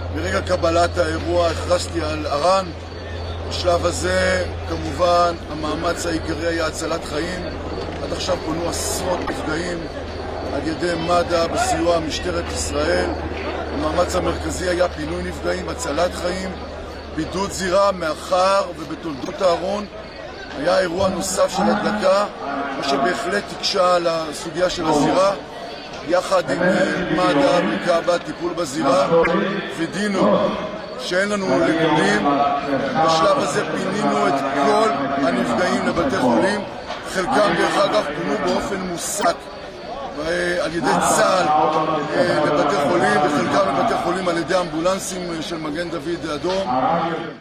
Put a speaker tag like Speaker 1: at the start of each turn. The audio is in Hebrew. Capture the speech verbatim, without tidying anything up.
Speaker 1: ברגע קבלת האירוע הכרזתי על ער"ן. בשלב הזה, כמובן, המאמץ העיקרי היה הצלת חיים. עד עכשיו פונו עשרות נפגעים על ידי מד"א בסיוע משטרת ישראל. המאמץ המרכזי היה פינוי נפגעים, הצלת חיים, בידוד זירה, מאחר ובתולדות הארון היה אירוע נוסף של הדלקה, מה שבהחלט תקשה על הסוגיה של הזירה. יחד עם מד"א וכב"ה טיפול בזירה, וידאנו שאין לנו ליקויים. בשלב הזה פינינו את כל הנפגעים לבתי חולים. חלקם דרך אגב פונו באופן מוסק על ידי צה"ל לבתי חולים, וחלקם לבתי חולים על ידי אמבולנסים של מגן דוד אדום.